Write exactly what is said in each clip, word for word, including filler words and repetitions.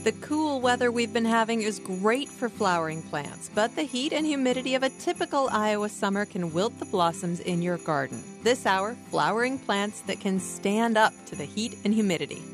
The cool weather we've been having is great for flowering plants, but the heat and humidity of a typical Iowa summer can wilt the blossoms in your garden. This hour, flowering plants that can stand up to the heat and humidity.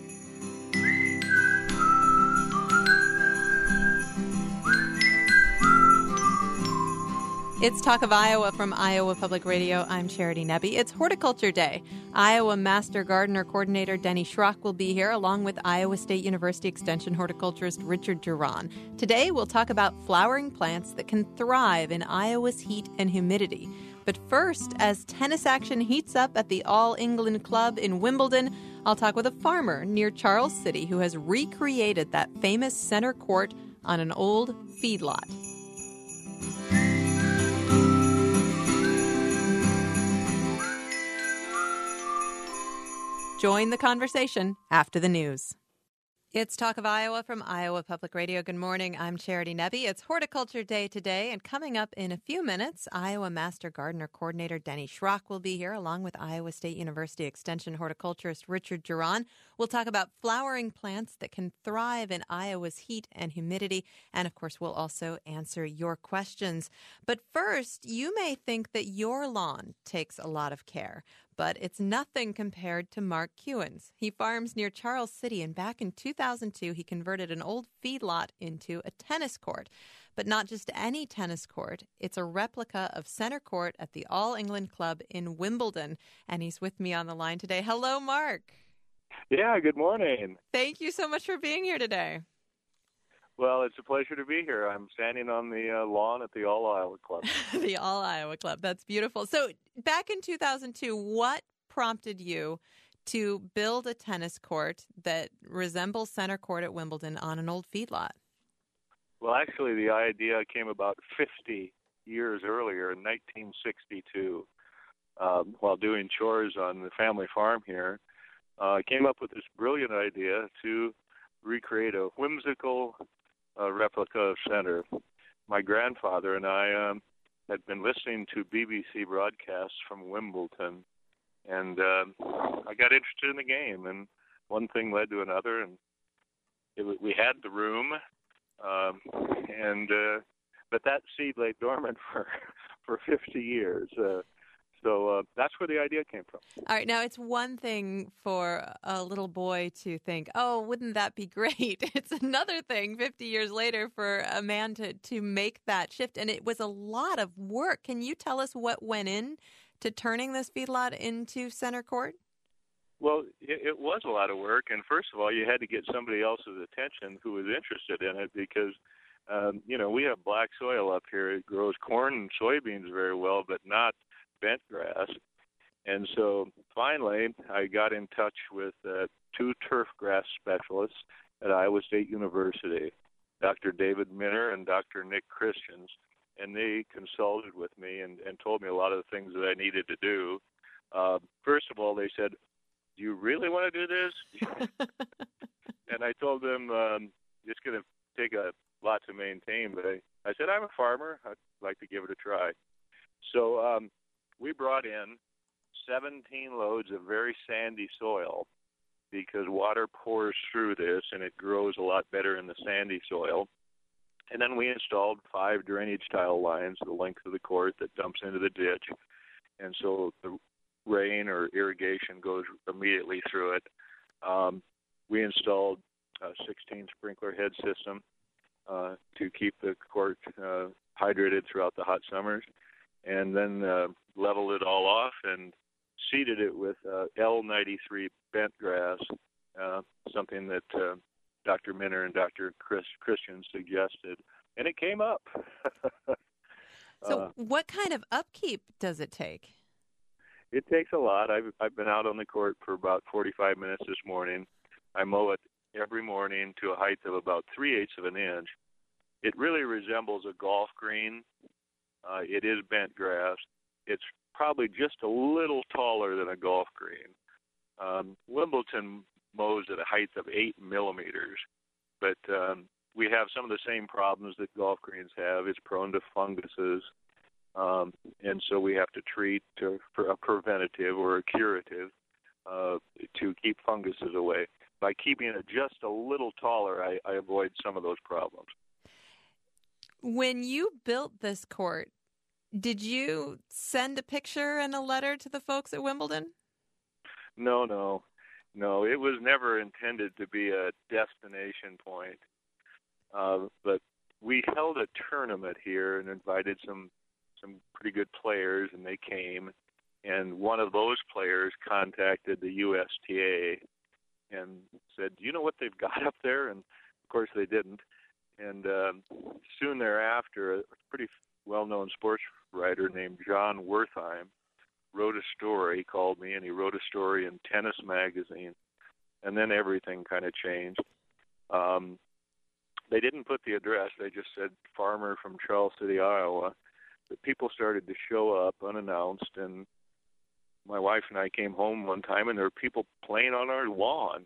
It's Talk of Iowa from Iowa Public Radio. I'm Charity Nebbe. It's Horticulture Day. Iowa Master Gardener Coordinator Denny Schrock will be here, along with Iowa State University Extension horticulturist Richard Duran. Today, we'll talk about flowering plants that can thrive in Iowa's heat and humidity. But first, as tennis action heats up at the All England Club in Wimbledon, I'll talk with a farmer near Charles City who has recreated that famous center court on an old feedlot. Join the conversation after the news. It's Talk of Iowa from Iowa Public Radio. Good morning. I'm Charity Nebbe. It's Horticulture Day today, and coming up in a few minutes, Iowa Master Gardener Coordinator Denny Schrock will be here, along with Iowa State University Extension horticulturist Richard Duran. We'll talk about flowering plants that can thrive in Iowa's heat and humidity, and of course, we'll also answer your questions. But first, you may think that your lawn takes a lot of care, but it's nothing compared to Mark Kuen's. He farms near Charles City, and back in two thousand two, he converted an old feedlot into a tennis court. But not just any tennis court. It's a replica of center court at the All England Club in Wimbledon. And he's with me on the line today. Hello, Mark. Yeah, good morning. Thank you so much for being here today. Well, it's a pleasure to be here. I'm standing on the uh, lawn at the All Iowa Club. The All Iowa Club. That's beautiful. So back in two thousand two, what prompted you to build a tennis court that resembles center court at Wimbledon on an old feedlot? Well, actually, the idea came about fifty years earlier in nineteen sixty-two. Um, while doing chores on the family farm here, uh, I came up with this brilliant idea to recreate a whimsical uh, replica of center. My grandfather and I um, had been listening to B B C broadcasts from Wimbledon, and uh, I got interested in the game, and one thing led to another, and it, we had the room, um, and uh, but that seed lay dormant for for fifty years. Uh, So uh, that's where the idea came from. All right. Now, it's one thing for a little boy to think, oh, wouldn't that be great? It's another thing fifty years later for a man to, to make that shift. And it was a lot of work. Can you tell us what went in to turning this feedlot into center court? Well, it, it was a lot of work. And first of all, you had to get somebody else's attention who was interested in it because, um, you know, we have black soil up here. It grows corn and soybeans very well, but not bent grass. And so finally I got in touch with uh, two turf grass specialists at Iowa State University, Doctor David Minner and Doctor Nick Christians, and they consulted with me and, and told me a lot of the things that I needed to do. Uh, first of all, they said, do you really want to do this? And I told them um, it's going to take a lot to maintain, but I, I said, I'm a farmer. I'd like to give it a try. So um, we brought in seventeen loads of very sandy soil because water pours through this and it grows a lot better in the sandy soil. And then we installed five drainage tile lines the length of the court that dumps into the ditch. And so the rain or irrigation goes immediately through it. Um, we installed a sixteen sprinkler head system uh, to keep the court uh, hydrated throughout the hot summers. And then uh, leveled it all off and seeded it with uh, L ninety-three bent grass, uh, something that uh, Doctor Minner and Doctor Chris Christian suggested, and it came up. So uh, what kind of upkeep does it take? It takes a lot. I've, I've been out on the court for about forty-five minutes this morning. I mow it every morning to a height of about three-eighths of an inch. It really resembles a golf green. Uh, it is bent grass. It's probably just a little taller than a golf green. Um, Wimbledon mows at a height of eight millimeters, but um, we have some of the same problems that golf greens have. It's prone to funguses, um, and so we have to treat uh, for a preventative or a curative uh, to keep funguses away. By keeping it just a little taller, I, I avoid some of those problems. When you built this court, did you send a picture and a letter to the folks at Wimbledon? No, no, no. It was never intended to be a destination point. Uh, but we held a tournament here and invited some some pretty good players, and they came. And one of those players contacted the U S T A and said, "Do you know what they've got up there?" And of course they didn't. And um, soon thereafter, a pretty well-known sports writer named John Wertheim wrote a story. He called me, and he wrote a story in Tennis Magazine. And then everything kind of changed. Um, they didn't put the address. They just said farmer from Charles City, Iowa. But people started to show up unannounced, and my wife and I came home one time, and there were people playing on our lawn.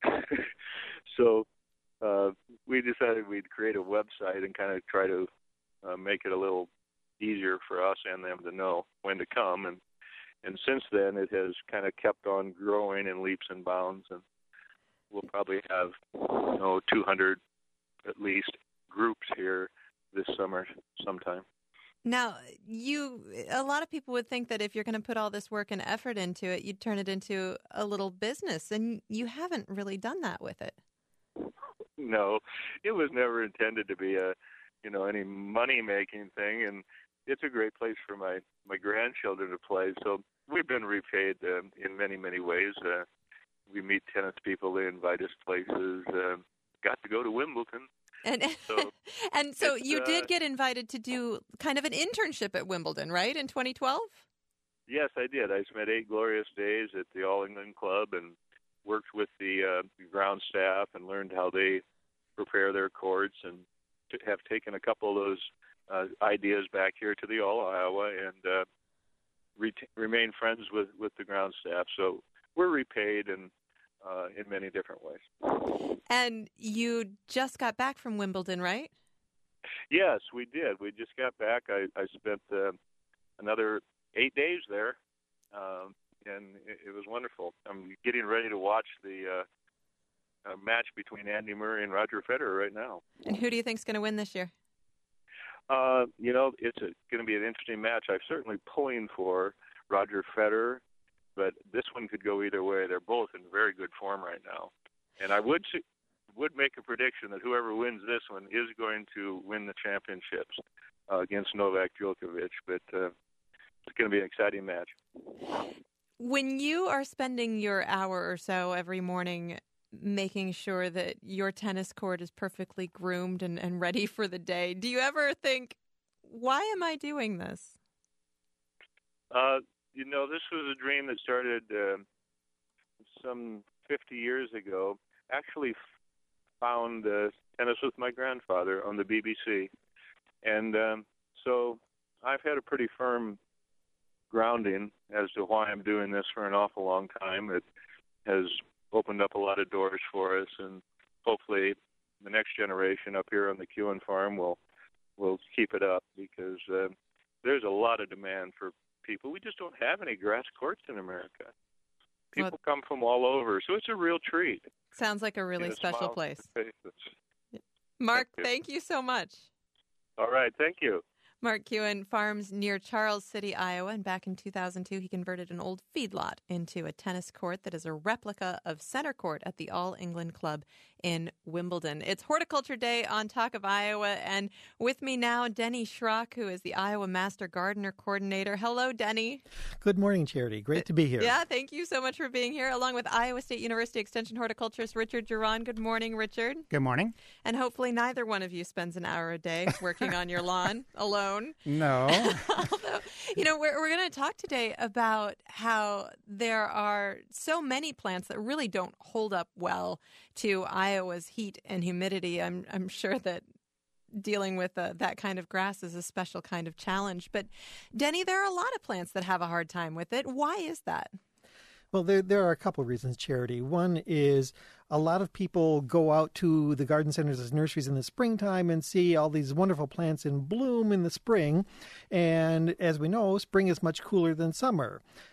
so uh, we decided we'd create a website and kind of try to uh, make it a little easier for us and them to know when to come. And, and since then, it has kind of kept on growing in leaps and bounds, and we'll probably have, you know, two hundred at least groups here this summer sometime. Now, you, a lot of people would think that if you're going to put all this work and effort into it, you'd turn it into a little business, and you haven't really done that with it. No, it was never intended to be a, you know, any money-making thing, and it's a great place for my, my grandchildren to play. So we've been repaid uh, in many, many ways. Uh, we meet tennis people, they invite us places, uh, got to go to Wimbledon. And so, and so you uh, did get invited to do kind of an internship at Wimbledon, right, in twenty twelve? Yes, I did. I spent eight glorious days at the All England Club and worked with the uh, ground staff and learned how they prepare their courts, and to have taken a couple of those uh, ideas back here to the All Iowa and uh, re- remain friends with, with the ground staff. So we're repaid and uh, in many different ways. And you just got back from Wimbledon, right? Yes, we did. We just got back. I, I spent uh, another eight days there, um, and it, it was wonderful. I'm getting ready to watch the uh, uh, match between Andy Murray and Roger Federer right now. And who do you think's going to win this year? Uh, you know, it's going to be an interesting match. I'm certainly pulling for Roger Federer, but this one could go either way. They're both in very good form right now. And I would would make a prediction that whoever wins this one is going to win the championships uh, against Novak Djokovic. But uh, it's going to be an exciting match. When you are spending your hour or so every morning making sure that your tennis court is perfectly groomed and, and ready for the day, do you ever think, why am I doing this? Uh, you know, this was a dream that started uh, some fifty years ago. Actually found uh, Tennis with My Grandfather on the B B C. And um, so I've had a pretty firm grounding as to why I'm doing this for an awful long time. It has opened up a lot of doors for us, and hopefully the next generation up here on the Kewen farm will will keep it up, because uh, there's a lot of demand for people. We just don't have any grass courts in America. People well, come from all over, so it's a real treat. Sounds like a really a special place. Yeah. Mark, thank you. thank you so much. All right, thank you. Mark Kewen farms near Charles City, Iowa, and back in two thousand two, he converted an old feedlot into a tennis court that is a replica of center court at the All England Club in Wimbledon. It's Horticulture Day on Talk of Iowa, and with me now, Denny Schrock, who is the Iowa Master Gardener Coordinator. Hello, Denny. Good morning, Charity. Great to be here. Yeah, thank you so much for being here, along with Iowa State University Extension horticulturist Richard Geron. Good morning, Richard. Good morning. And hopefully neither one of you spends an hour a day working on your lawn alone. No. Although, you know, we're, we're going to talk today about how there are so many plants that really don't hold up well to Iowa's heat and humidity. I'm, I'm sure that dealing with uh, that kind of grass is a special kind of challenge. But, Denny, there are a lot of plants that have a hard time with it. Why is that? Well, there there are a couple of reasons, Charity. One is a lot of people go out to the garden centers as nurseries in the springtime and see all these wonderful plants in bloom in the spring. And as we know, spring is much cooler than summer.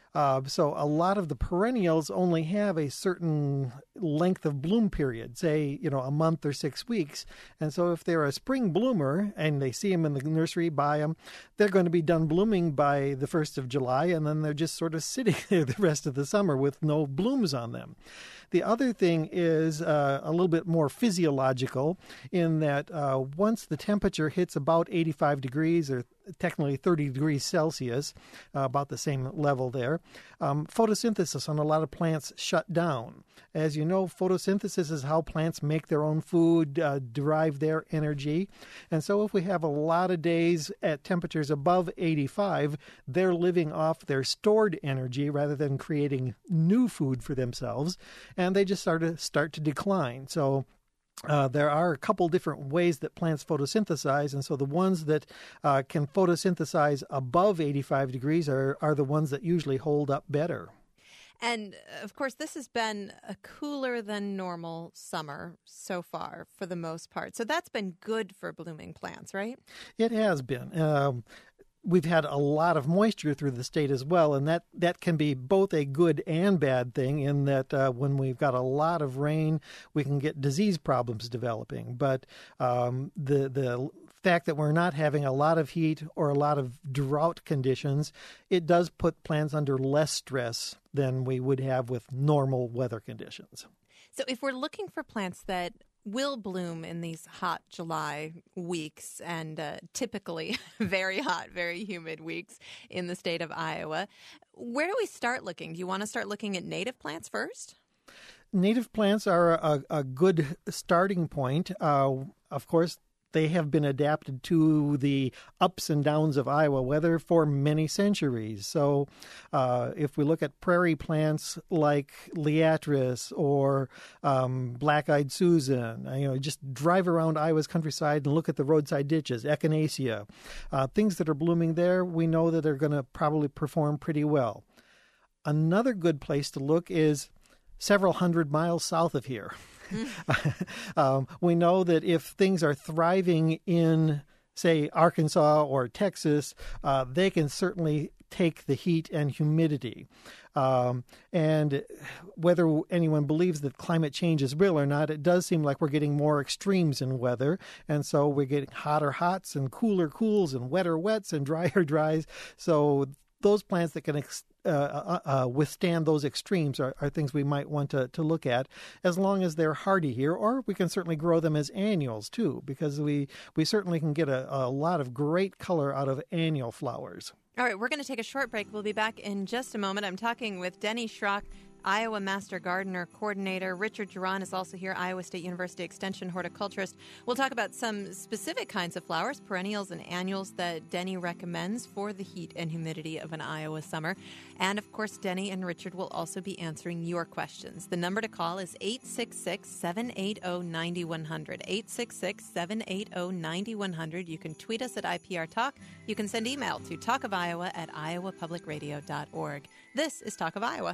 Uh, so a lot of the perennials only have a certain length of bloom period, say, you know, a month or six weeks. And so if they're a spring bloomer and they see them in the nursery, buy them, they're going to be done blooming by the first of July, and then they're just sort of sitting there the rest of the summer with no blooms on them. The other thing is uh, a little bit more physiological in that uh, once the temperature hits about eighty-five degrees or technically thirty degrees Celsius, uh, about the same level there, um, photosynthesis on a lot of plants shut down. As you know, photosynthesis is how plants make their own food, uh, derive their energy. And so if we have a lot of days at temperatures above eighty-five, they're living off their stored energy rather than creating new food for themselves, and they just start to, start to decline. So Uh, there are a couple different ways that plants photosynthesize, and so the ones that uh, can photosynthesize above eighty-five degrees are, are the ones that usually hold up better. And, of course, this has been a cooler than normal summer so far for the most part. So that's been good for blooming plants, right? It has been. Um, We've had a lot of moisture through the state as well, and that, that can be both a good and bad thing in that uh, when we've got a lot of rain, we can get disease problems developing. But um, the the fact that we're not having a lot of heat or a lot of drought conditions, it does put plants under less stress than we would have with normal weather conditions. So if we're looking for plants that will bloom in these hot July weeks and uh, typically very hot, very humid weeks in the state of Iowa, where do we start looking? Do you want to start looking at native plants first? Native plants are a, a good starting point. Uh, of course, they have been adapted to the ups and downs of Iowa weather for many centuries. So uh, if we look at prairie plants like liatris or um, black-eyed Susan, you know, just drive around Iowa's countryside and look at the roadside ditches, echinacea, uh, things that are blooming there, we know that they're going to probably perform pretty well. Another good place to look is several hundred miles south of here. um, we know that if things are thriving in, say, Arkansas or Texas, uh, they can certainly take the heat and humidity. Um, and whether anyone believes that climate change is real or not, it does seem like we're getting more extremes in weather. And so we're getting hotter hots and cooler cools and wetter wets and drier dries. So those plants that can ex- uh, uh, uh, withstand those extremes are, are things we might want to, to look at, as long as they're hardy here. Or we can certainly grow them as annuals, too, because we, we certainly can get a, a lot of great color out of annual flowers. All right, we're going to take a short break. We'll be back in just a moment. I'm talking with Denny Schrock, Iowa Master Gardener Coordinator. Richard Geron is also here, Iowa State University Extension horticulturist. We'll talk about some specific kinds of flowers, perennials and annuals, that Denny recommends for the heat and humidity of an Iowa summer. And, of course, Denny and Richard will also be answering your questions. The number to call is eight six six, seven eight zero, nine one zero zero, eight six six, seven eight zero, nine one zero zero. You can tweet us at I P R Talk. You can send email to talkofiowa at iowa public radio dot org. This is Talk of Iowa.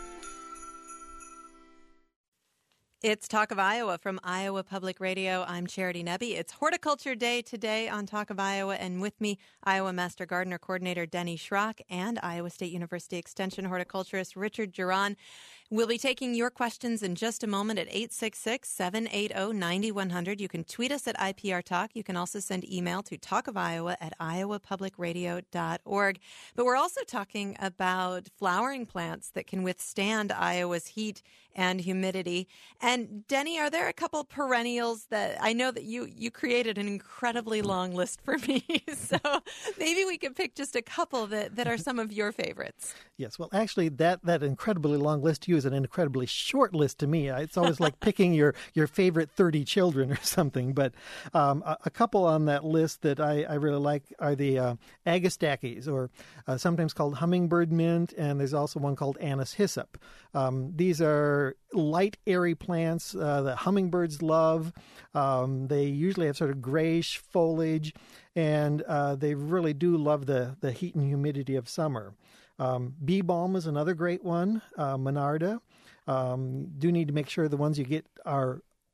It's Talk of Iowa from Iowa Public Radio. I'm Charity Nebbe. It's Horticulture Day today on Talk of Iowa, and with me, Iowa Master Gardener Coordinator Denny Schrock and Iowa State University Extension horticulturist Richard Geron. We'll be taking your questions in just a moment at eight six six, seven eight zero, nine one zero zero. You can tweet us at I P R Talk. You can also send email to talkofiowa at iowa public radio dot org. But we're also talking about flowering plants that can withstand Iowa's heat and humidity. And Denny, are there a couple perennials that I know that you, you created an incredibly long list for me. So maybe we could pick just a couple that, that are some of your favorites. Yes, well, actually, that, that incredibly long list to you is an incredibly short list to me. It's always like picking your, your favorite thirty children or something. But um, a, a couple on that list that I, I really like are the uh, Agastaches, or uh, sometimes called hummingbird mint, and there's also one called Anise hyssop. Um, these are light, airy plants uh, that hummingbirds love. Um, they usually have sort of grayish foliage, and uh, they really do love the, the heat and humidity of summer. Um, bee balm is another great one, uh, Monarda. Um, do need to make sure the ones you get are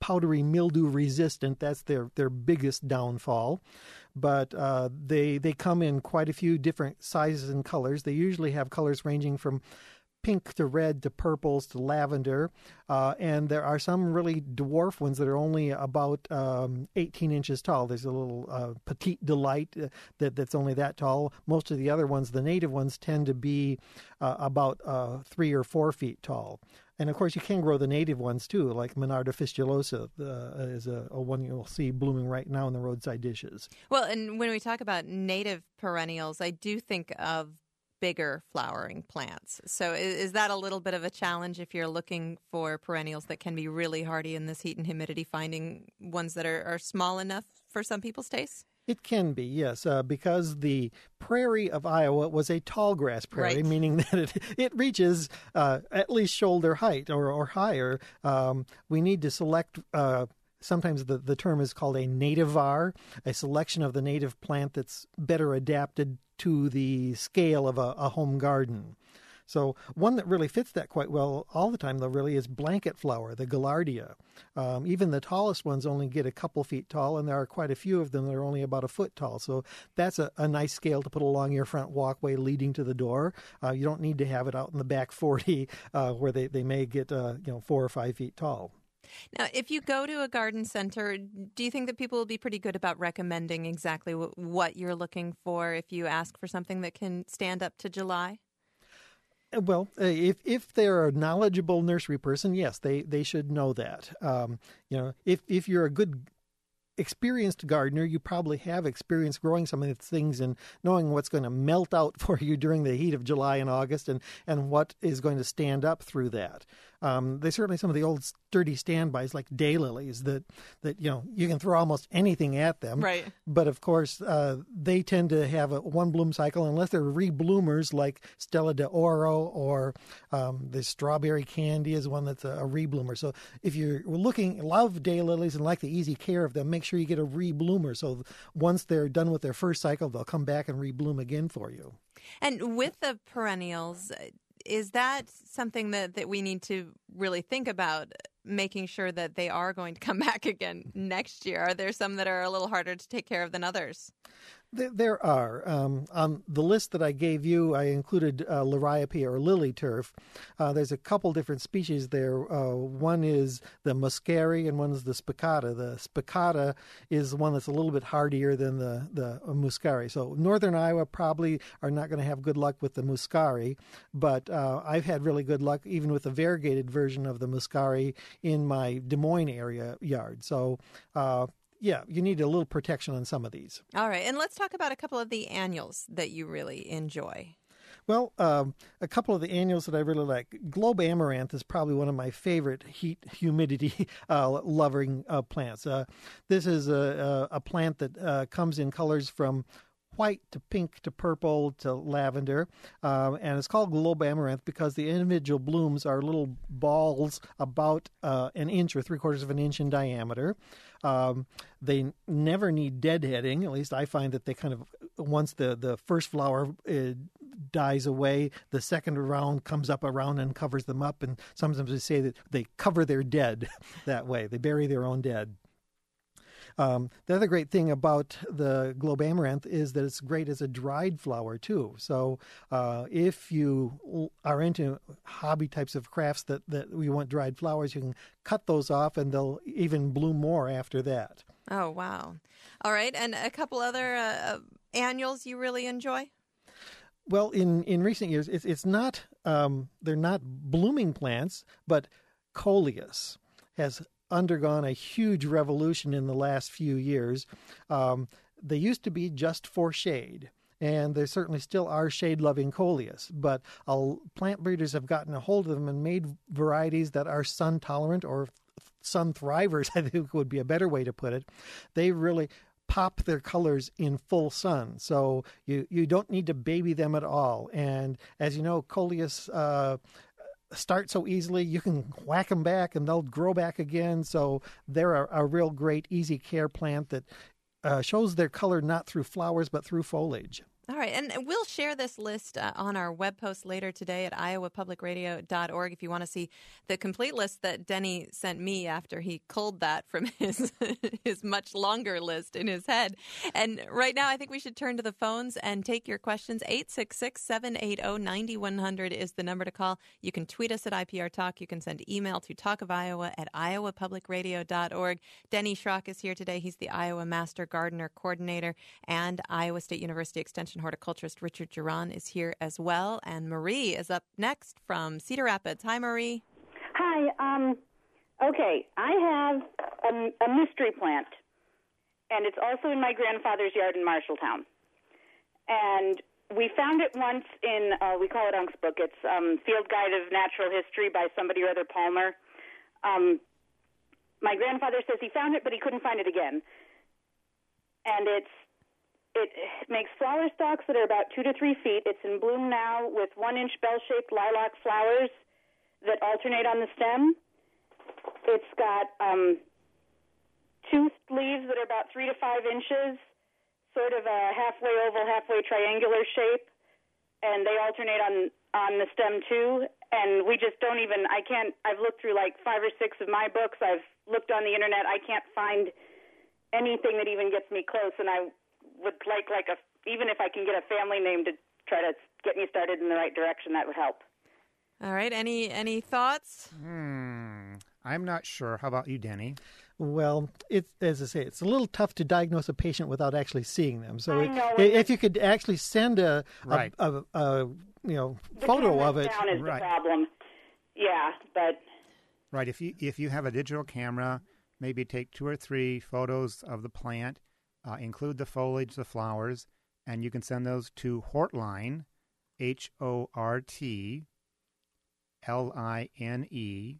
powdery mildew resistant. That's their, their biggest downfall. But uh, they they come in quite a few different sizes and colors. They usually have colors ranging from pink to red to purples to lavender, uh, and there are some really dwarf ones that are only about um, eighteen inches tall. There's a little uh, Petite Delight uh, that that's only that tall. Most of the other ones, the native ones, tend to be uh, about uh, three or four feet tall. And, of course, you can grow the native ones, too, like Monarda fistulosa uh, is a, a one you'll see blooming right now in the roadside dishes. Well, and when we talk about native perennials, I do think of bigger flowering plants. So is, is that a little bit of a challenge if you're looking for perennials that can be really hardy in this heat and humidity, finding ones that are, are small enough for some people's tastes? It can be, yes, uh, because the prairie of Iowa was a tall grass prairie, right. meaning that it, it reaches uh, at least shoulder height or, or higher. Um, we need to select, uh, sometimes the, the term is called a nativar, a selection of the native plant that's better adapted to the scale of a, a home garden. So one that really fits that quite well all the time, though, really is blanket flower, the Gaillardia. Um, even the tallest ones only get a couple feet tall, and there are quite a few of them that are only about a foot tall. So that's a, a nice scale to put along your front walkway leading to the door. Uh, you don't need to have it out in the back forty uh, where they, they may get uh, you know four or five feet tall. Now, if you go to a garden center, do you think that people will be pretty good about recommending exactly w- what you're looking for if you ask for something that can stand up to July? Well, uh, if if they're a knowledgeable nursery person, yes, they, they should know that. Um, you know, if if you're a good experienced gardener, you probably have experience growing some of these things and knowing what's going to melt out for you during the heat of July and August, and, and what is going to stand up through that. Um, there's certainly some of the old sturdy standbys like daylilies that, that you know you can throw almost anything at them. Right. But of course, uh, they tend to have a one bloom cycle unless they're rebloomers like Stella de Oro, or um, the Strawberry Candy is one that's a, a rebloomer. So if you're looking, love daylilies and like the easy care of them, make sure you get a rebloomer. So once they're done with their first cycle, they'll come back and rebloom again for you. And with the perennials, is that something that, that we need to really think about, making sure that they are going to come back again next year? Are there some that are a little harder to take care of than others? There, there are. Um, on the list that I gave you, I included uh, Liriope or lily turf. Uh, there's a couple different species there. Uh, one is the muscari and one is the spicata. The spicata is one that's a little bit hardier than the, the muscari. So northern Iowa probably are not going to have good luck with the muscari, but uh, I've had really good luck even with the variegated version of the muscari in my Des Moines area yard. So uh, yeah, you need a little protection on some of these. All right. And let's talk about a couple of the annuals that you really enjoy. Well, um, a couple of the annuals that I really like. Globe Amaranth is probably one of my favorite heat, humidity uh, loving uh, plants. Uh, this is a, a, a plant that uh, comes in colors from white to pink to purple to lavender, um, and it's called Globe Amaranth because the individual blooms are little balls about uh, an inch or three quarters of an inch in diameter. Um, they never need deadheading. At least I find that they kind of, once the, the first flower uh, dies away, the second round comes up around and covers them up, and sometimes they say that they cover their dead that way. They bury their own dead. Um, the other great thing about the Globe Amaranth is that it's great as a dried flower, too. So uh, if you are into hobby types of crafts that, that we want dried flowers, you can cut those off and they'll even bloom more after that. Oh, wow. All right. And a couple other uh, annuals you really enjoy? Well, in, in recent years, it's, it's not, um, they're not blooming plants, but coleus has undergone a huge revolution in the last few years. Um, they used to be just for shade, and there certainly still are shade-loving coleus, but uh, plant breeders have gotten a hold of them and made varieties that are sun-tolerant, or sun thrivers, I think would be a better way to put it. They really pop their colors in full sun, so you, you don't need to baby them at all. And as you know, coleus uh, start so easily, you can whack them back and they'll grow back again. So they're a, a real great, easy care plant that uh, shows their color not through flowers but through foliage. All right, and we'll share this list uh, on our web post later today at iowa public radio dot org if you want to see the complete list that Denny sent me after he culled that from his his much longer list in his head. And right now, I think we should turn to the phones and take your questions. eight six six, seven eight zero, nine one zero zero is the number to call. You can tweet us at I P R Talk. You can send email to talkofiowa at iowa public radio dot org. Denny Schrock is here today. He's the Iowa Master Gardener Coordinator, and Iowa State University Extension horticulturist Richard Geron is here as well. And Marie is up next from Cedar Rapids. Hi, Marie. Hi. Um, okay, I have a, a mystery plant, and it's also in my grandfather's yard in Marshalltown. And we found it once in, uh, we call it Unk's book. It's um, Field Guide of Natural History by somebody or other, Palmer. Um, my grandfather says he found it, but he couldn't find it again. And it's It makes flower stalks that are about two to three feet. It's in bloom now with one-inch bell-shaped lilac flowers that alternate on the stem. It's got um, toothed leaves that are about three to five inches, sort of a halfway oval, halfway triangular shape, and they alternate on, on the stem too. And we just don't even, I can't, I've looked through like five or six of my books. I've looked on the internet. I can't find anything that even gets me close, and I would like, like a, even if I can get a family name to try to get me started in the right direction, that would help. All right. Any any thoughts? Hmm. I'm not sure. How about you, Denny? Well, it's as I say, it's a little tough to diagnose a patient without actually seeing them. So I know, if, if you could actually send a, right. a, a, a you know the photo of it, down is right. the problem. Yeah, but right. If you if you have a digital camera, maybe take two or three photos of the plant. Uh, include the foliage, the flowers, and you can send those to Hortline, H O R T L I N E,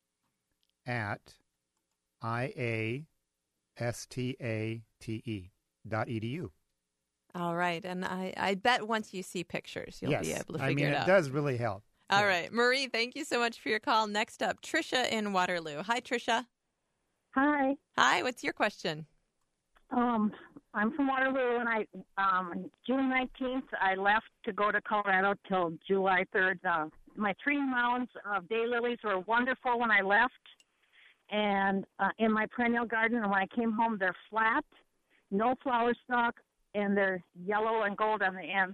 at I A S T A T E dot E D U. All right. And I, I bet once you see pictures, you'll yes. be able to I figure mean, it it out. It does really help. All yeah. right. Marie, thank you so much for your call. Next up, Tricia in Waterloo. Hi, Tricia. Hi. Hi. What's your question? Um, I'm from Waterloo, and I um, June nineteenth I left to go to Colorado till July third. Uh, my three mounds of daylilies were wonderful when I left, and uh, in my perennial garden. And when I came home, they're flat, no flower stalk, and they're yellow and gold on the ends.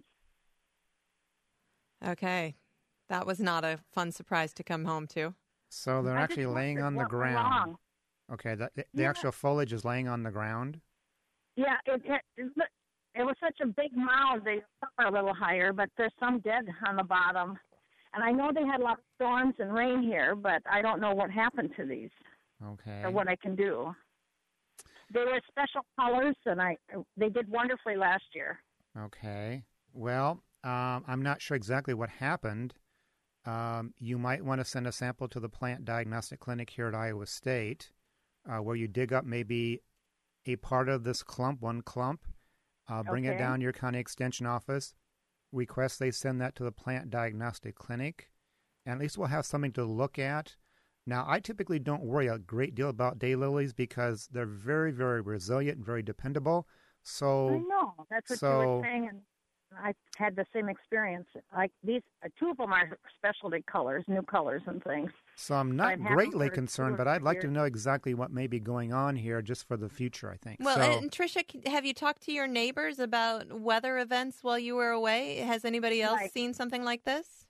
Okay. That was not a fun surprise to come home to. So they're I actually just laying wondered on the what went ground. wrong. Okay, the, the, the Yeah. actual foliage is laying on the ground? Yeah, it, it, it, it was such a big mound. They are a little higher, but there's some dead on the bottom. And I know they had a lot of storms and rain here, but I don't know what happened to these Okay. or what I can do. They were special colors, and I they did wonderfully last year. Okay. Well, um, I'm not sure exactly what happened. Um, you might want to send a sample to the Plant Diagnostic Clinic here at Iowa State, uh, where you dig up maybe a part of this clump, one clump, uh, bring Okay. it down to your county extension office, request they send that to the Plant Diagnostic Clinic, and at least we'll have something to look at. Now, I typically don't worry a great deal about daylilies because they're very, very resilient and very dependable. So I know. That's what you so- were saying, and I had the same experience. Like these, uh, two of them are specialty colors, new colors and things. So I'm not I've had them greatly for concerned, two but or I'd three like to years. know exactly what may be going on here just for the future, I think. Well, so, and Tricia, c- have you talked to your neighbors about weather events while you were away? Has anybody else Right. seen something like this?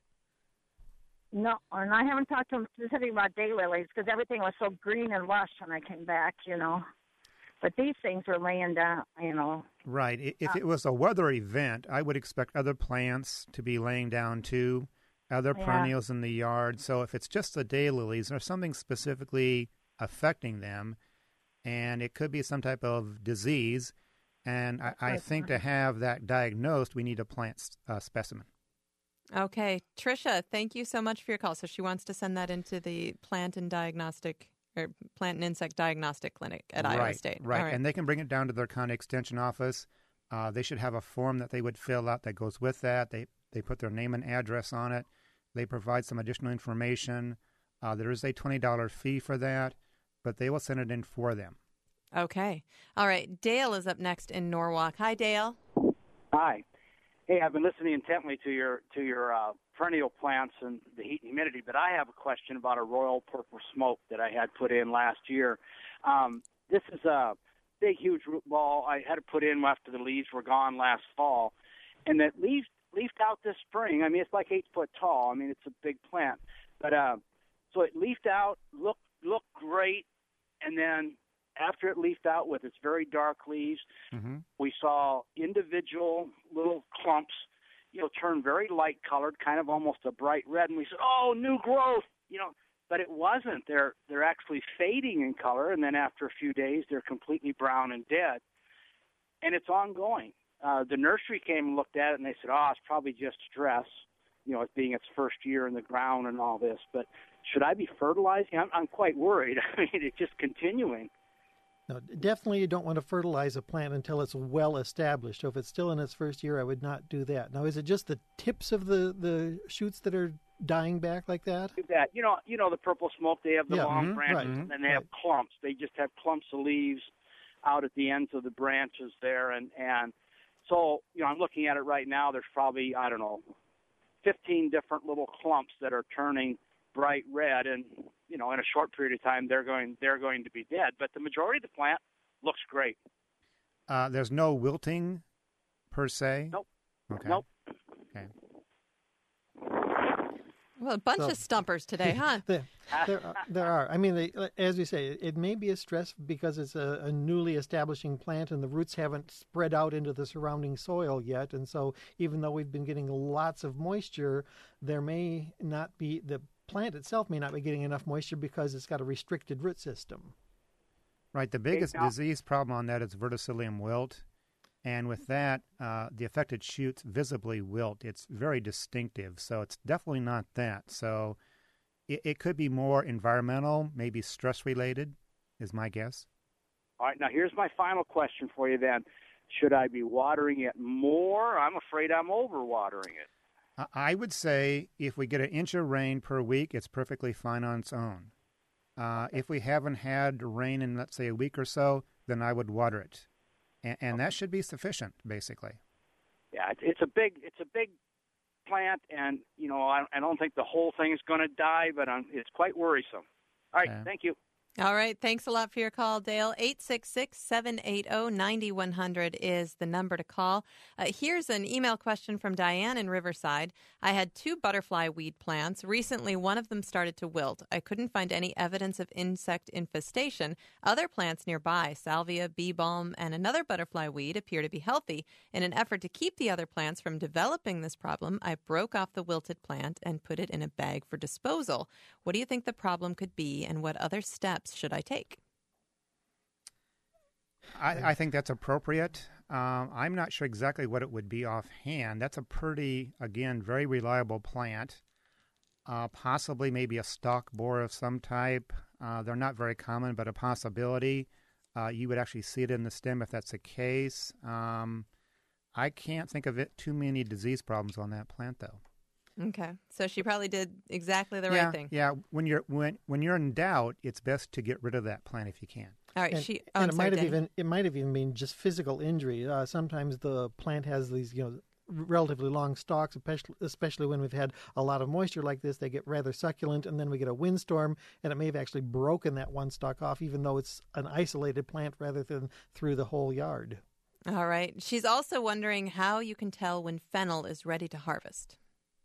No, and I haven't talked to them specifically about daylilies because everything was so green and lush when I came back, you know. But these things were laying down, you know. right. i- If uh, it was a weather event, I would expect other plants to be laying down too, other Yeah. perennials in the yard. So if it's just the daylilies, there's something specifically affecting them, and it could be some type of disease. And I, I right. think to have that diagnosed, we need a plant s- uh, specimen. Okay. Tricia, thank you so much for your call. So she wants to send that into the Plant and Diagnostic or Plant and Insect Diagnostic Clinic at right, Iowa State. Right, All and they can bring it down to their county extension office. Uh, they should have a form that they would fill out that goes with that. They they put their name and address on it. They provide some additional information. Uh, there is a twenty dollars fee for that, but they will send it in for them. Okay. All right. Dale is up next in Norwalk. Hi, Dale. Hi. Hey, I've been listening intently to your to your uh, perennial plants and the heat and humidity, but I have a question about a royal purple smoke that I had put in last year. Um, this is a big, huge root ball. I had to put in after the leaves were gone last fall, and that leaf leafed out this spring. I mean, it's like eight foot tall. I mean, it's a big plant, but uh, so it leafed out, looked looked great, and then after it leafed out with its very dark leaves, mm-hmm. we saw individual little clumps, you know, turn very light colored, kind of almost a bright red, and we said, "Oh, new growth," you know. But it wasn't. They're they're actually fading in color, and then after a few days, they're completely brown and dead. And it's ongoing. Uh, the nursery came and looked at it, and they said, "Oh, it's probably just stress, you know, it being its first year in the ground and all this." But should I be fertilizing? I'm, I'm quite worried. I mean, it's just continuing. No, definitely you don't want to fertilize a plant until it's well established. So if it's still in its first year, I would not do that. Now, is it just the tips of the, the shoots that are dying back like that? That you know, you know the purple smoke. They have the yeah. long mm-hmm. branches, right. and then they right. have clumps. They just have clumps of leaves out at the ends of the branches there, and and so you know, I'm looking at it right now. There's probably I don't know, fifteen different little clumps that are turning bright red, and you know, in a short period of time, they're going they're going to be dead. But the majority of the plant looks great. Uh, there's no wilting per se? Nope. Okay. Nope. Okay. Well, a bunch so, of stumpers today, huh? there, there, are, there are. I mean, they, as you say, it may be a stress because it's a, a newly establishing plant and the roots haven't spread out into the surrounding soil yet. And so even though we've been getting lots of moisture, there may not be, the plant itself may not be getting enough moisture because it's got a restricted root system. Right. The biggest disease problem on that is verticillium wilt. And with that, uh, the affected shoots visibly wilt. It's very distinctive, so it's definitely not that. So it, it could be more environmental, maybe stress-related, is my guess. All right, now here's my final question for you then. Should I be watering it more? I'm afraid I'm over-watering it. I would say if we get an inch of rain per week, it's perfectly fine on its own. Uh, if we haven't had rain in, let's say, a week or so, then I would water it. And, and that should be sufficient, basically. Yeah, it's, it's a big, it's a big plant, and you know, I, I don't think the whole thing is going to die, but I'm, it's quite worrisome. All right, yeah. Thank you. All right, thanks a lot for your call, Dale. eight six six, seven eight zero, nine one zero zero is the number to call. Uh, here's an email question from Diane in Riverside. I had two butterfly weed plants. Recently, one of them started to wilt. I couldn't find any evidence of insect infestation. Other plants nearby, salvia, bee balm, and another butterfly weed, appear to be healthy. In an effort to keep the other plants from developing this problem, I broke off the wilted plant and put it in a bag for disposal. What do you think the problem could be, and what other steps should I take? I, I think that's appropriate. Um, I'm not sure exactly what it would be offhand. That's a pretty, again, very reliable plant. Uh, possibly maybe a stalk borer of some type. Uh, they're not very common, but a possibility. Uh, you would actually see it in the stem if that's the case. Um, I can't think of it too many disease problems on that plant, though. Okay, so she probably did exactly the yeah, right thing. Yeah, when you're when when you're in doubt, it's best to get rid of that plant if you can. All right, and, she. Oh, and it sorry, might have Danny. even it might have even been just physical injury. Uh, sometimes the plant has these, you know, relatively long stalks, especially especially when we've had a lot of moisture like this. They get rather succulent, and then we get a windstorm, and it may have actually broken that one stalk off, even though it's an isolated plant rather than through the whole yard. All right. She's also wondering how you can tell when fennel is ready to harvest.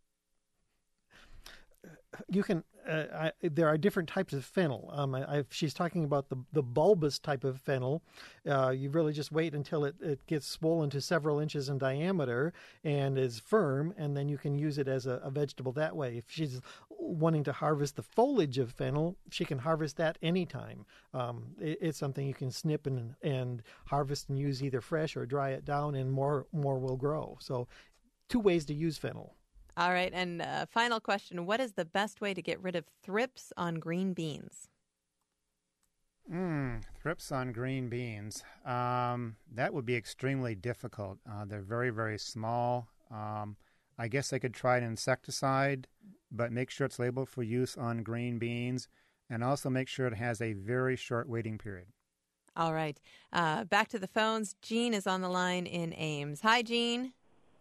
You can. Uh, I, there are different types of fennel. Um, I, I, she's talking about the the bulbous type of fennel. Uh, you really just wait until it, it gets swollen to several inches in diameter and is firm, and then you can use it as a, a vegetable that way. If she's wanting to harvest the foliage of fennel, she can harvest that anytime. Um, it, it's something you can snip and and harvest and use either fresh or dry it down, and more more will grow. So, two ways to use fennel. All right, and uh, final question. What is the best way to get rid of thrips on green beans? Mm, thrips on green beans. Um, that would be extremely difficult. Uh, they're very, very small. Um, I guess they could try an insecticide, but make sure it's labeled for use on green beans, and also make sure it has a very short waiting period. All right. Uh, back to the phones. Jean is on the line in Ames. Hi, Jean.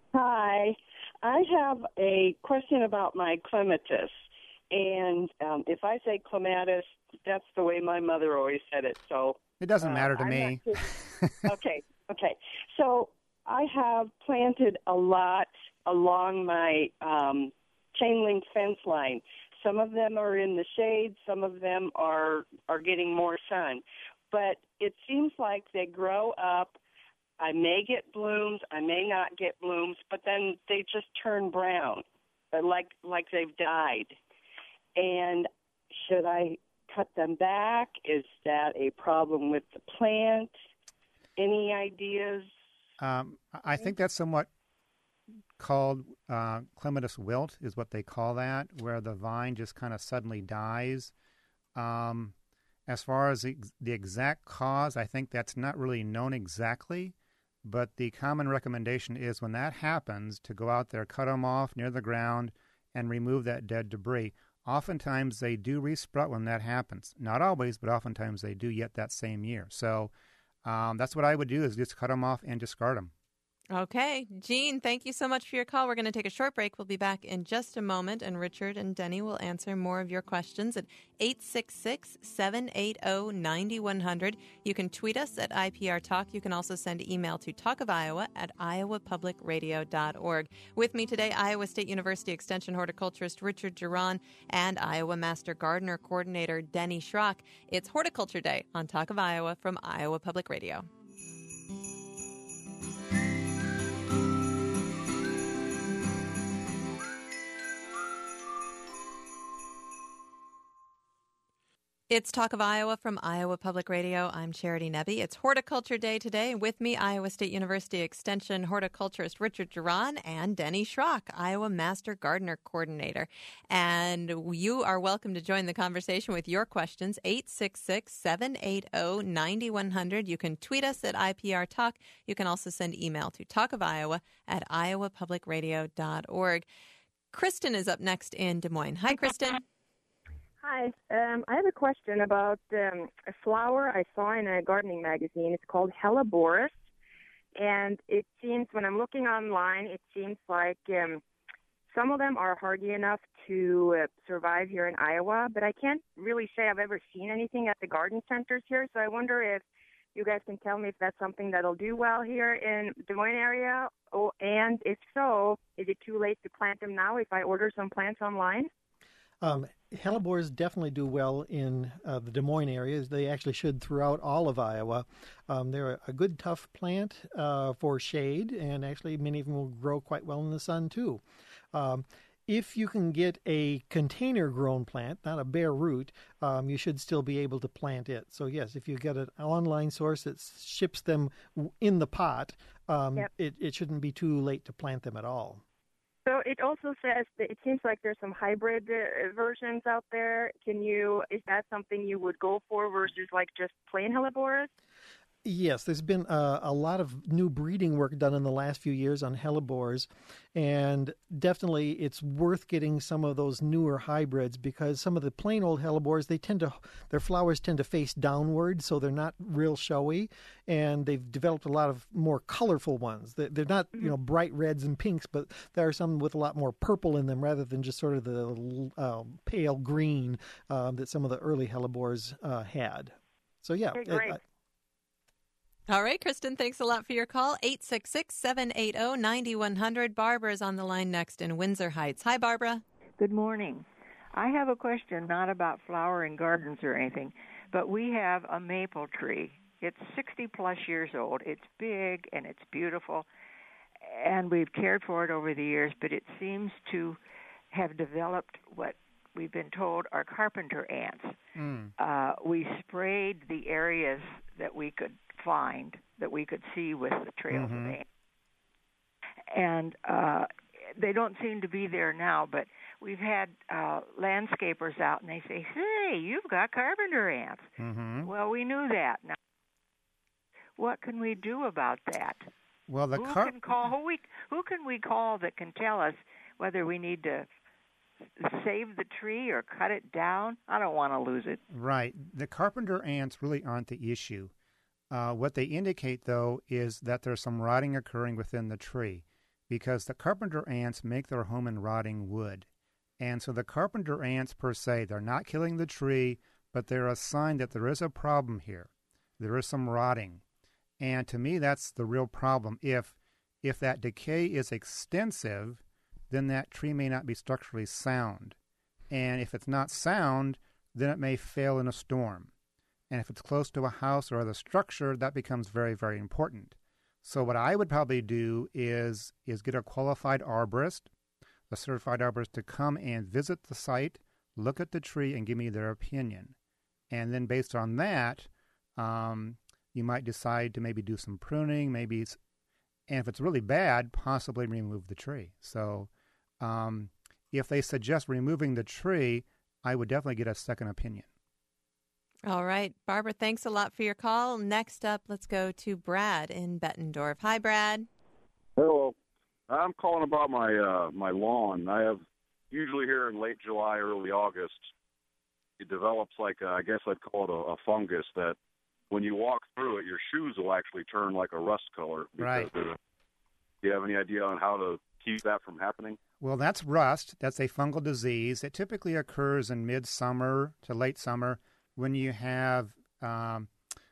Hi. I have a question about my clematis. And um, if I say clematis, that's the way my mother always said it. So It doesn't uh, matter to I'm me. not sure- okay, okay. So I have planted a lot along my um, chain link fence line. Some of them are in the shade. Some of them are, are getting more sun. But it seems like they grow up. I may get blooms. I may not get blooms. But then they just turn brown, like like they've died. And should I cut them back? Is that a problem with the plant? Any ideas? Um, I think that's somewhat called uh, clematis wilt is what they call that, where the vine just kind of suddenly dies. Um, as far as the, the exact cause, I think that's not really known exactly, but the common recommendation is when that happens to go out there, cut them off near the ground, and remove that dead debris. Oftentimes they do resprout when that happens. Not always, but oftentimes they do yet that same year. So um, that's what I would do is just cut them off and discard them. Okay. Jean, thank you so much for your call. We're going to take a short break. We'll be back in just a moment, and Richard and Denny will answer more of your questions at eight six six, seven eight zero, nine one zero zero. You can tweet us at I P R Talk. You can also send email to talkofiowa at iowa public radio dot org. With me today, Iowa State University Extension horticulturist Richard Geron and Iowa Master Gardener Coordinator Denny Schrock. It's Horticulture Day on Talk of Iowa from Iowa Public Radio. It's Talk of Iowa from Iowa Public Radio. I'm Charity Nebbe. It's Horticulture Day today. With me, Iowa State University Extension horticulturist Richard Geron and Denny Schrock, Iowa Master Gardener Coordinator. And you are welcome to join the conversation with your questions, eight six six, seven eight zero, nine one zero zero. You can tweet us at I P R Talk. You can also send email to talkofiowa at iowa public radio dot org. Kristen is up next in Des Moines. Hi, Kristen. Hi. Um, I have a question about um, a flower I saw in a gardening magazine. It's called Helleborus. And it seems, when I'm looking online, it seems like um, some of them are hardy enough to uh, survive here in Iowa, but I can't really say I've ever seen anything at the garden centers here. So I wonder if you guys can tell me if that's something that'll do well here in Des Moines area. Oh, and if so, is it too late to plant them now if I order some plants online? Um, Hellebores definitely do well in uh, the Des Moines areas. They actually should throughout all of Iowa. Um, they're a good, tough plant uh, for shade, and actually many of them will grow quite well in the sun, too. Um, if you can get a container-grown plant, not a bare root, um, you should still be able to plant it. So, yes, if you get an online source that ships them in the pot, um, yep. it, it shouldn't be too late to plant them at all. So it also says that it seems like there's some hybrid uh, versions out there. Can you, is that something you would go for versus like just plain Helleborus? Yes, there's been a, a lot of new breeding work done in the last few years on hellebores, and definitely it's worth getting some of those newer hybrids because some of the plain old hellebores, they tend to, their flowers tend to face downward, so they're not real showy, and they've developed a lot of more colorful ones. They're not, you know, bright reds and pinks, but there are some with a lot more purple in them rather than just sort of the uh, pale green uh, that some of the early hellebores uh, had. So yeah. Okay, great. It, All right, Kristen, thanks a lot for your call. eight six six, seven eight zero, nine one zero zero. Barbara is on the line next in Windsor Heights. Hi, Barbara. Good morning. I have a question not about flowering gardens or anything, but we have a maple tree. It's sixty-plus years old. It's big and it's beautiful, and we've cared for it over the years, but it seems to have developed what we've been told are carpenter ants. Mm. Uh, we sprayed the areas that we could find, that we could see with the trails mm-hmm. of ants. And uh, they don't seem to be there now, but we've had uh, landscapers out, and they say, hey, you've got carpenter ants. Mm-hmm. Well, we knew that. Now, what can we do about that? Well, the who car- can call? Who we? Who can we call that can tell us whether we need to save the tree or cut it down? I don't want to lose it. Right. The carpenter ants really aren't the issue. Uh, what they indicate, though, is that there's some rotting occurring within the tree. because the carpenter ants make their home in rotting wood. And so the carpenter ants per se, they're not killing the tree, but they're a sign that there is a problem here. There is some rotting. And to me, that's the real problem. If if that decay is extensive, then that tree may not be structurally sound. And if it's not sound, then it may fail in a storm. And if it's close to a house or other structure, that becomes very, very important. So what I would probably do is is get a qualified arborist, a certified arborist, to come and visit the site, look at the tree, and give me their opinion. And then based on that, um, you might decide to maybe do some pruning, maybe, it's, and if it's really bad, possibly remove the tree. So um, if they suggest removing the tree, I would definitely get a second opinion. All right. Barbara, thanks a lot for your call. Next up, let's go to Brad in Bettendorf. Hi, Brad. Hello. I'm calling about my uh, my lawn. I have, usually here in late July, early August, it develops like, a, I guess I'd call it a, a fungus that when you walk through it, your shoes will actually turn like a rust color. Right. Do you have any idea on how to keep that from happening? Well, that's rust. That's a fungal disease. It typically occurs in midsummer to late summer when you have um,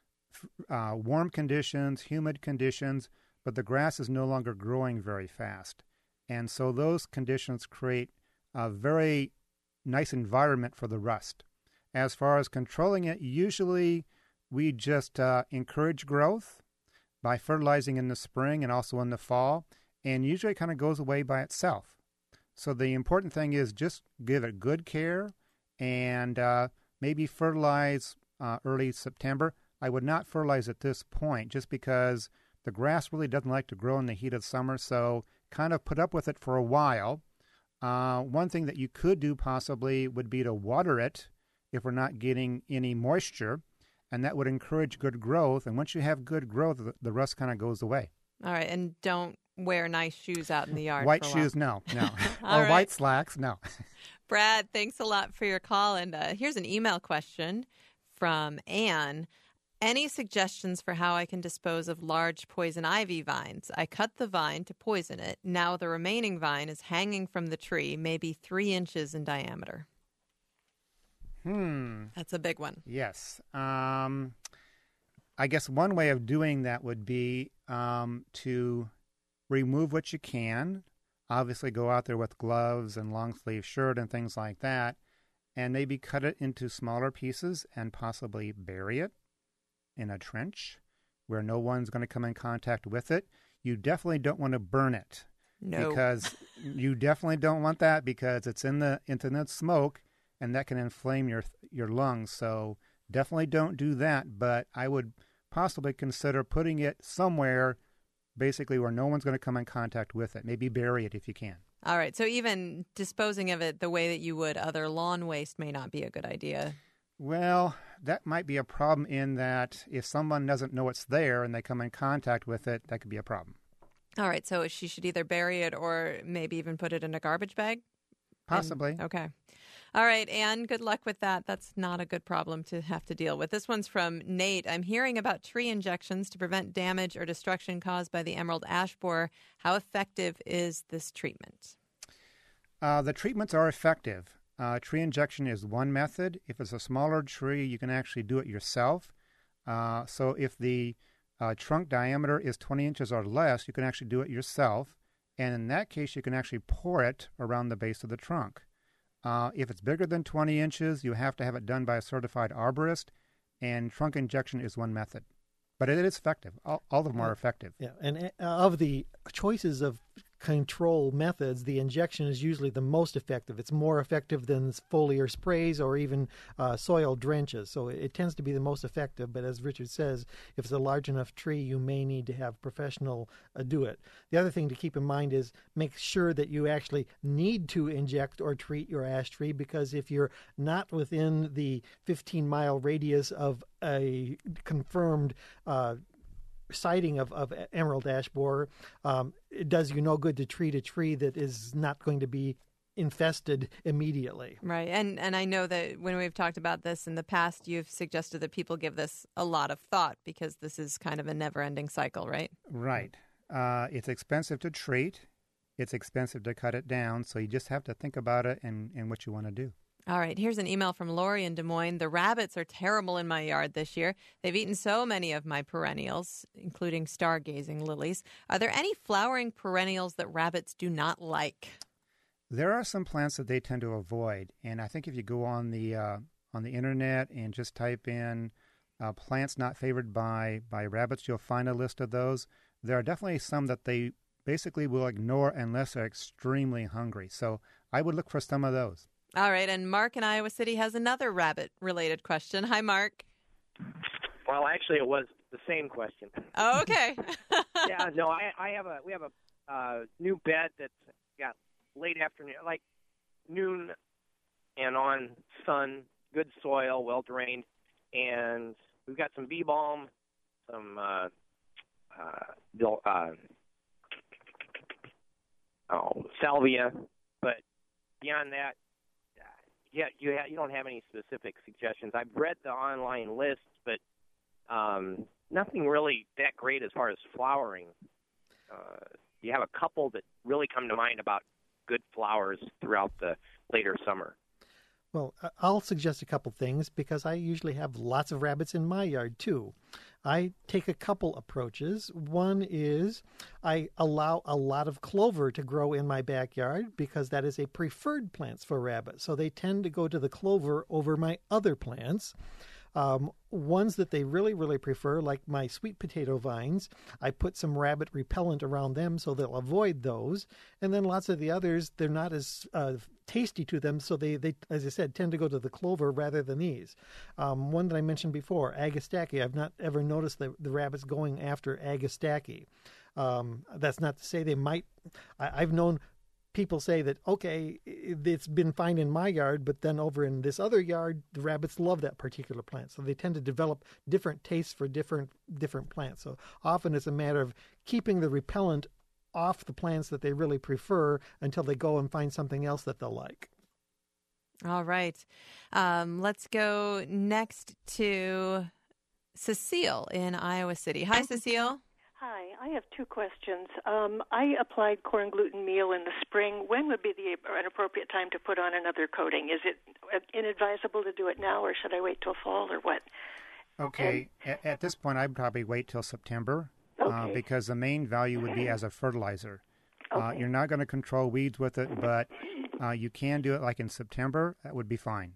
uh, warm conditions, humid conditions, but the grass is no longer growing very fast. And so those conditions create a very nice environment for the rust. As far as controlling it, usually we just uh, encourage growth by fertilizing in the spring and also in the fall, and usually it kind of goes away by itself. So the important thing is just give it good care and uh, maybe fertilize uh, early September. I would not fertilize at this point just because the grass really doesn't like to grow in the heat of summer, so kind of put up with it for a while. Uh, one thing that you could do possibly would be to water it if we're not getting any moisture, and that would encourage good growth. And once you have good growth, the, the rust kind of goes away. All right, and don't wear nice shoes out in the yard. White for shoes, no, no. All or right. white slacks, no. Brad, thanks a lot for your call. And uh, here's an email question from Anne. Any suggestions for how I can dispose of large poison ivy vines? I cut the vine to poison it. Now the remaining vine is hanging from the tree, maybe three inches in diameter. Hmm. That's a big one. Yes. Um, I guess one way of doing that would be um, to remove what you can. Obviously go out there with gloves and long sleeve shirt and things like that, and maybe cut it into smaller pieces and possibly bury it in a trench where no one's going to come in contact with it. You definitely don't want to burn it. No. Because you definitely don't want that because it's in the into the smoke, and that can inflame your your lungs. So definitely don't do that, but I would possibly consider putting it somewhere basically where no one's going to come in contact with it. Maybe bury it if you can. All right. So even disposing of it the way that you would other lawn waste may not be a good idea. Well, that might be a problem in that if someone doesn't know it's there and they come in contact with it, that could be a problem. All right. So she should either bury it or maybe even put it in a garbage bag? Possibly. And, okay. All right, Anne, good luck with that. That's not a good problem to have to deal with. This one's from Nate. I'm hearing about tree injections to prevent damage or destruction caused by the emerald ash borer. How effective is this treatment? Uh, the treatments are effective. Uh, tree injection is one method. If it's a smaller tree, you can actually do it yourself. Uh, so if the uh, trunk diameter is twenty inches or less, you can actually do it yourself. And in that case, you can actually pour it around the base of the trunk. Uh, if it's bigger than twenty inches, you have to have it done by a certified arborist, and trunk injection is one method. But it is effective. All, all of them are effective. Yeah, and uh, of the choices of control methods, the injection is usually the most effective. It's more effective than foliar sprays or even uh, soil drenches. So it, it tends to be the most effective. But as Richard says, if it's a large enough tree, you may need to have professional uh, do it. The other thing to keep in mind is make sure that you actually need to inject or treat your ash tree, because if you're not within the fifteen mile radius of a confirmed uh, sighting of, of emerald ash borer, um, it does you no good to treat a tree that is not going to be infested immediately. Right. And and I know that when we've talked about this in the past, you've suggested that people give this a lot of thought because this is kind of a never-ending cycle, right? Right. Uh, it's expensive to treat. it's expensive to cut it down, so you just have to think about it and, and what you want to do. All right, here's an email from Lori in Des Moines. The rabbits are terrible in my yard this year. They've eaten so many of my perennials, including stargazing lilies. Are there any flowering perennials that rabbits do not like? There are some plants that they tend to avoid, and I think if you go on the uh, on the internet and just type in uh, plants not favored by, by rabbits, you'll find a list of those. There are definitely some that they basically will ignore unless they're extremely hungry. So I would look for some of those. All right, and Mark in Iowa City has another rabbit-related question. Hi, Mark. Well, actually, it was the same question. Oh, okay. yeah, no, I, I have a we have a uh, new bed that's got late afternoon, like noon and on sun, good soil, well drained, and we've got some bee balm, some uh, uh, uh, oh salvia, but beyond that. Yeah, you ha- you don't have any specific suggestions. I've read the online list, but um, nothing really that great as far as flowering. Uh, you have a couple that really come to mind about good flowers throughout the later summer. Well, I'll suggest a couple things because I usually have lots of rabbits in my yard too. I take a couple approaches. One is I allow a lot of clover to grow in my backyard because that is a preferred plant for rabbits. So they tend to go to the clover over my other plants. Um, ones that they really, really prefer, like my sweet potato vines, I put some rabbit repellent around them so they'll avoid those. And then lots of the others, they're not as uh, tasty to them, so they, they, as I said, tend to go to the clover rather than these. Um, one that I mentioned before, Agastache, I've not ever noticed the, the rabbits going after Agastache. Um, that's not to say they might. I, I've known people say that, okay, it's been fine in my yard, but then over in this other yard, the rabbits love that particular plant. So they tend to develop different tastes for different different plants. So often it's a matter of keeping the repellent off the plants that they really prefer until they go and find something else that they'll like. All right. Um, let's go next to Cecile in Iowa City. Hi, Cecile. Hi, I have two questions. Um, I applied corn gluten meal in the spring. When would be the an appropriate time to put on another coating? Is it inadvisable to do it now, or should I wait till fall, or what? Okay, and, at, at this point, I'd probably wait till September okay. uh, because the main value would be as a fertilizer. Okay. Uh, you're not going to control weeds with it, but uh, you can do it like in September. That would be fine.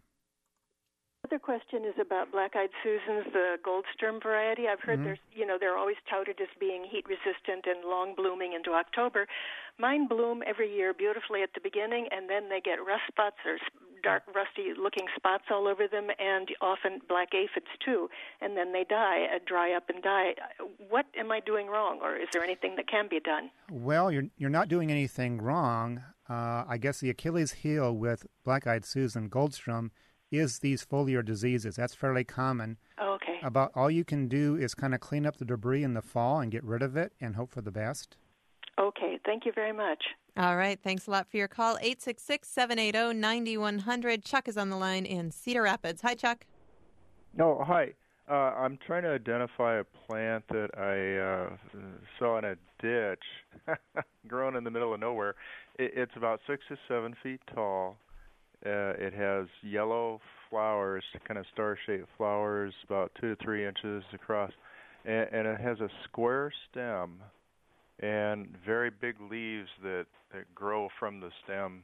Other question is about black-eyed Susans, the Goldsturm variety. I've heard mm-hmm. there's, you know, they're always touted as being heat-resistant and long-blooming into October. Mine bloom every year beautifully at the beginning, and then they get rust spots or dark, rusty-looking spots all over them, and often black aphids too. And then they die, uh, dry up and die. What am I doing wrong, or is there anything that can be done? Well, you're you're not doing anything wrong. Uh, I guess the Achilles heel with black-eyed Susan Goldstrom is these foliar diseases. That's fairly common. Oh, okay. About all you can do is kind of clean up the debris in the fall and get rid of it and hope for the best. Okay, thank you very much. All right, thanks a lot for your call. eight six six, seven eight zero, nine one zero zero. Chuck is on the line in Cedar Rapids. Hi, Chuck. No, hi. Uh, I'm trying to identify a plant that I uh, saw in a ditch growing in the middle of nowhere. It, it's about six to seven feet tall. Uh, it has yellow flowers, kind of star-shaped flowers, about two to three inches across, and, and it has a square stem and very big leaves that, that grow from the stem,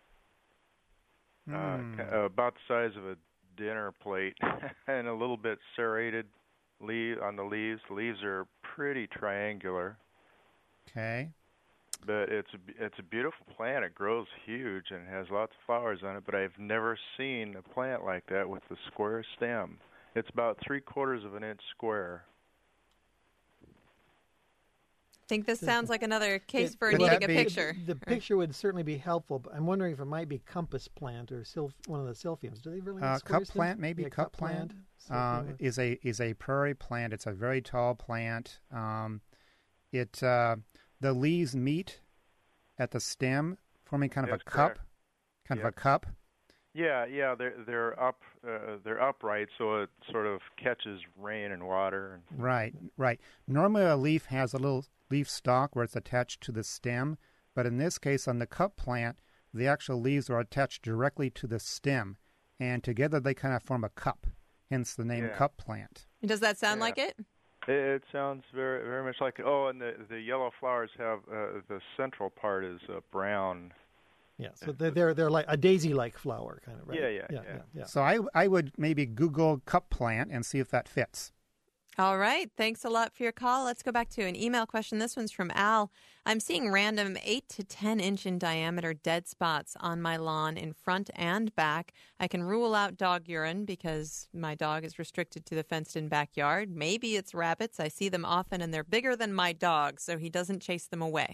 mm. uh, about the size of a dinner plate, and a little bit serrated leaf on the leaves. The leaves are pretty triangular. Okay. But it's a, it's a beautiful plant. It grows huge and has lots of flowers on it, but I've never seen a plant like that with the square stem. It's about three quarters of an inch square. I think this sounds like another case it, for well, needing a be, picture. The picture would certainly be helpful, but I'm wondering if it might be compass plant or sylph, one of the silphiums. Do they really have uh, square cup stems? plant, maybe yeah, cup, cup plant, plant uh, is a is a prairie plant. It's a very tall plant. Um, it uh, the leaves meet at the stem, forming kind of That's a cup, correct. kind Yep. of a cup. Yeah, yeah, they're they're up, uh, they're upright, so it sort of catches rain and water. Right, right. Normally, a leaf has a little leaf stalk where it's attached to the stem, But in this case, on the cup plant, the actual leaves are attached directly to the stem, and together they kind of form a cup, hence the name Yeah. cup plant. Does that sound Yeah. like it? It, it sounds very very much like. Oh, and the the yellow flowers have uh, the central part is uh, brown. Yeah, so they're, they're they're like a daisy-like flower, kind of, right? Yeah, yeah, yeah, yeah. yeah. So I, I would maybe Google cup plant and see if that fits. All right. Thanks a lot for your call. Let's go back to an email question. This one's from Al. I'm seeing random eight to ten inch in diameter dead spots on my lawn in front and back. I can rule out dog urine because my dog is restricted to the fenced-in backyard. Maybe it's rabbits. I see them often, and they're bigger than my dog, so he doesn't chase them away.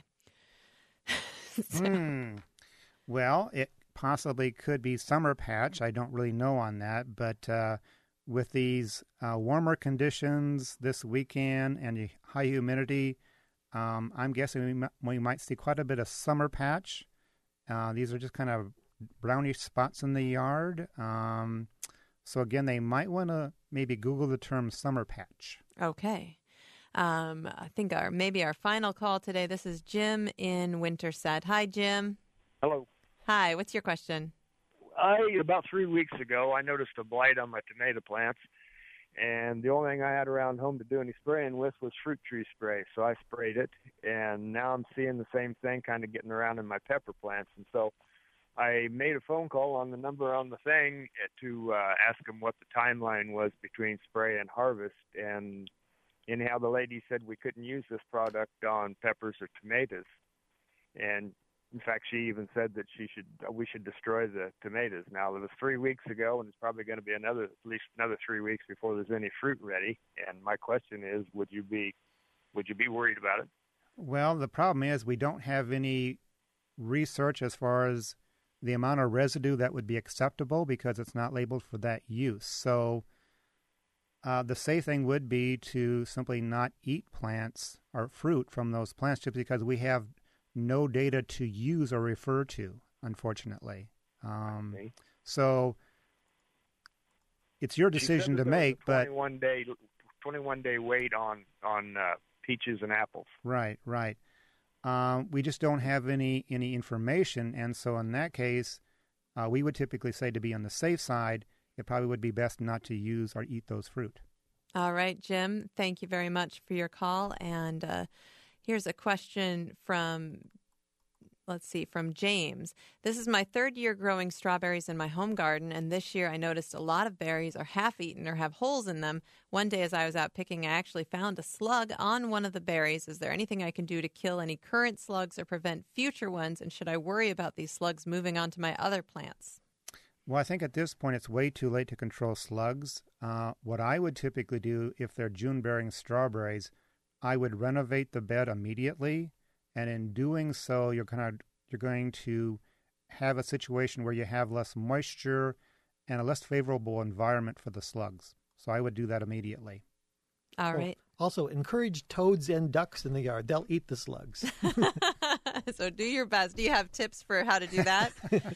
So- Hmm. Well, it possibly could be summer patch. I don't really know on that, but uh, with these uh, warmer conditions this weekend and the high humidity, um, I'm guessing we, m- we might see quite a bit of summer patch. Uh, these are just kind of brownish spots in the yard. Um, so again, they might want to maybe Google the term summer patch. Okay. Um, I think our maybe our final call today. This is Jim in Winterset. Hi, Jim. Hello. Hi. What's your question? I about three weeks ago, I noticed a blight on my tomato plants, and the only thing I had around home to do any spraying with was fruit tree spray. So I sprayed it, and now I'm seeing the same thing kind of getting around in my pepper plants. And so I made a phone call on the number on the thing to uh, ask them what the timeline was between spray and harvest. And anyhow, the lady said we couldn't use this product on peppers or tomatoes. And in fact, she even said that she should we should destroy the tomatoes. Now, it was three weeks ago, and it's probably going to be another at least another three weeks before there's any fruit ready. And my question is, would you be would you be worried about it? Well, the problem is we don't have any research as far as the amount of residue that would be acceptable because it's not labeled for that use. So uh, the safe thing would be to simply not eat plants or fruit from those plants just because we have no data to use or refer to, unfortunately. Um, Okay. So it's your She said decision that to there was make, a but twenty-one day twenty-one day wait on on uh, peaches and apples. right, right. Um, we just don't have any any information, and so in that case, uh, we would typically say to be on the safe side, it probably would be best not to use or eat those fruit. All right, Jim. Thank you very much for your call. And uh, here's a question from, let's see, from James. This is my third year growing strawberries in my home garden, and this year I noticed a lot of berries are half-eaten or have holes in them. One day as I was out picking, I actually found a slug on one of the berries. Is there anything I can do to kill any current slugs or prevent future ones, and should I worry about these slugs moving on to my other plants? Well, I think at this point it's way too late to control slugs. Uh, what I would typically do if they're June-bearing strawberries, I would renovate the bed immediately, and in doing so, you're kind of you're going to have a situation where you have less moisture and a less favorable environment for the slugs. So I would do that immediately. All Oh, right. Also, encourage toads and ducks in the yard. They'll eat the slugs. So do your best. Do you have tips for how to do that?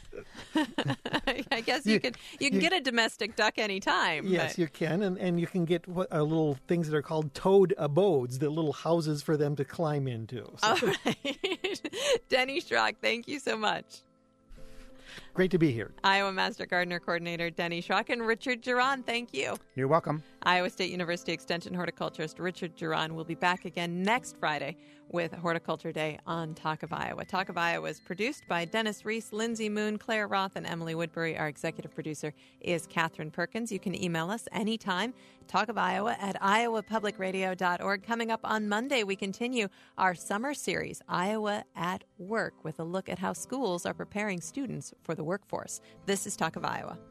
I guess you, You- can you can you- get a domestic duck anytime. Yes, but- you can, and, and you can get what are little things that are called toad abodes, the little houses for them to climb into. So, All right. Denny Schrock, thank you so much. great to be here. Iowa Master Gardener Coordinator Denny Schrock and Richard Giron, thank you. You're welcome. Iowa State University Extension horticulturist Richard Giron will be back again next Friday with Horticulture Day on Talk of Iowa. Talk of Iowa is produced by Dennis Reese, Lindsay Moon, Claire Roth, and Emily Woodbury. Our executive producer is Catherine Perkins. You can email us anytime, Talk of Iowa at iowa public radio dot org. Coming up on Monday, we continue our summer series, Iowa at Work, with a look at how schools are preparing students for the workforce. This is Talk of Iowa.